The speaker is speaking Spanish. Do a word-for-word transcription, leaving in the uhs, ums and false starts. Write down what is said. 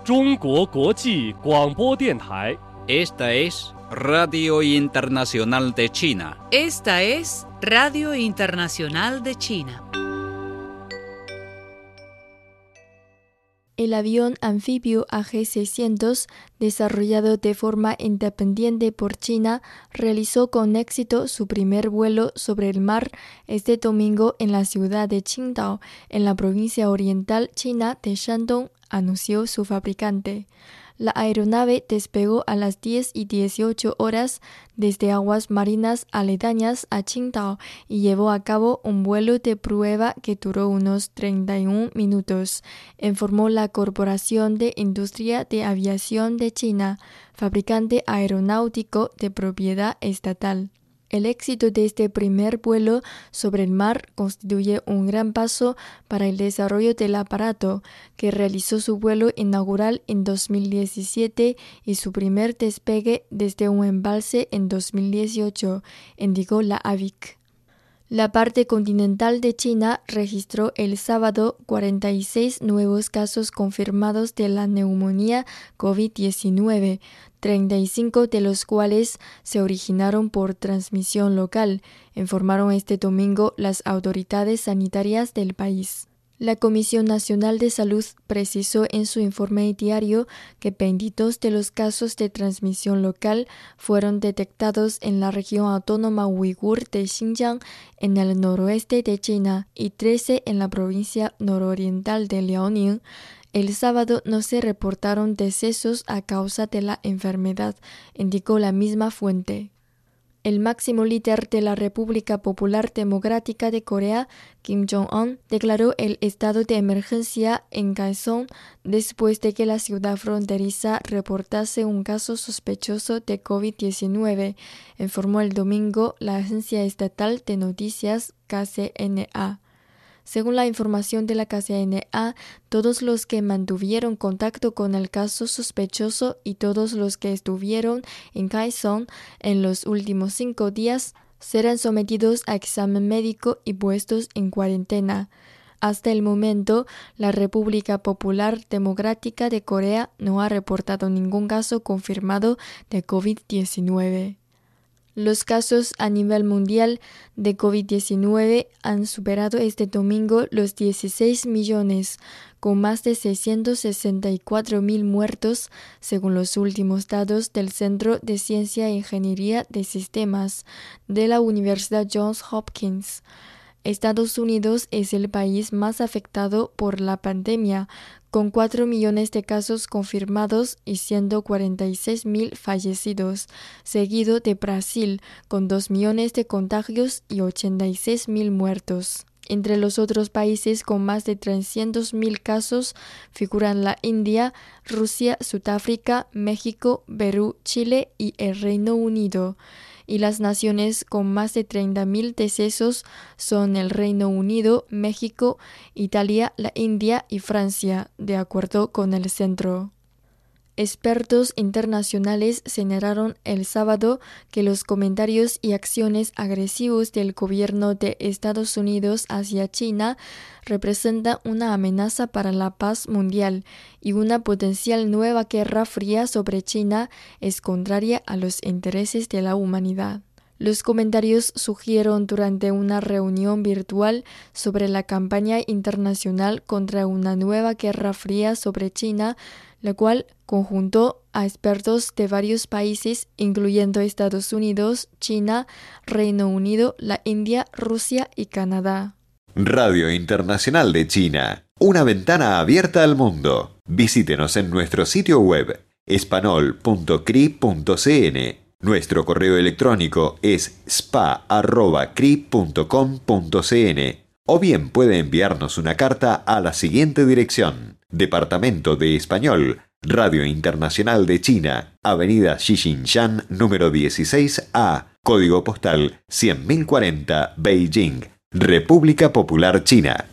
中国国际广播电台。 Esta es Radio Internacional de China. Esta es Radio Internacional de China. El avión anfibio A G seiscientos, desarrollado de forma independiente por China, realizó con éxito su primer vuelo sobre el mar este domingo en la ciudad de Qingdao, en la provincia oriental china de Shandong, anunció su fabricante. La aeronave despegó a las diez y dieciocho horas desde aguas marinas aledañas a Qingdao y llevó a cabo un vuelo de prueba que duró unos treinta y un minutos, informó la Corporación de Industria de Aviación de China, fabricante aeronáutico de propiedad estatal. El éxito de este primer vuelo sobre el mar constituye un gran paso para el desarrollo del aparato, que realizó su vuelo inaugural en dos mil diecisiete y su primer despegue desde un embalse en dos mil dieciocho, indicó la A V I C. La parte continental de China registró el sábado cuarenta y seis nuevos casos confirmados de la neumonía COVID diecinueve, treinta y cinco de los cuales se originaron por transmisión local, informaron este domingo las autoridades sanitarias del país. La Comisión Nacional de Salud precisó en su informe diario que veintidós de los casos de transmisión local fueron detectados en la región autónoma uigur de Xinjiang, en el noroeste de China, y trece en la provincia nororiental de Liaoning. El sábado no se reportaron decesos a causa de la enfermedad, indicó la misma fuente. El máximo líder de la República Popular Democrática de Corea, Kim Jong-un, declaró el estado de emergencia en Kaesong después de que la ciudad fronteriza reportase un caso sospechoso de COVID diecinueve, informó el domingo la agencia estatal de noticias K C N A. Según la información de la K C N A, todos los que mantuvieron contacto con el caso sospechoso y todos los que estuvieron en Kaesong en los últimos cinco días serán sometidos a examen médico y puestos en cuarentena. Hasta el momento, la República Popular Democrática de Corea no ha reportado ningún caso confirmado de COVID diecinueve. Los casos a nivel mundial de COVID diecinueve han superado este domingo los dieciséis millones, con más de seiscientos sesenta y cuatro mil muertos, según los últimos datos del Centro de Ciencia e Ingeniería de Sistemas de la Universidad Johns Hopkins. Estados Unidos es el país más afectado por la pandemia, con cuatro millones de casos confirmados y ciento cuarenta y seis mil fallecidos, seguido de Brasil, con dos millones de contagios y ochenta y seis mil muertos. Entre los otros países con más de trescientos mil casos figuran la India, Rusia, Sudáfrica, México, Perú, Chile y el Reino Unido. Y las naciones con más de treinta mil decesos son el Reino Unido, México, Italia, la India y Francia, de acuerdo con el centro. Expertos internacionales señalaron el sábado que los comentarios y acciones agresivos del gobierno de Estados Unidos hacia China representan una amenaza para la paz mundial y una potencial nueva guerra fría sobre China es contraria a los intereses de la humanidad. Los comentarios surgieron durante una reunión virtual sobre la campaña internacional contra una nueva guerra fría sobre China, la cual conjuntó a expertos de varios países, incluyendo Estados Unidos, China, Reino Unido, la India, Rusia y Canadá. Radio Internacional de China, una ventana abierta al mundo. Visítenos en nuestro sitio web espanol punto c r i punto c n. Nuestro correo electrónico es spa arroba cri punto com punto c n o bien puede enviarnos una carta a la siguiente dirección: Departamento de Español, Radio Internacional de China, Avenida Xixinxian número dieciséis A, Código Postal cien mil cuarenta, Beijing, República Popular China.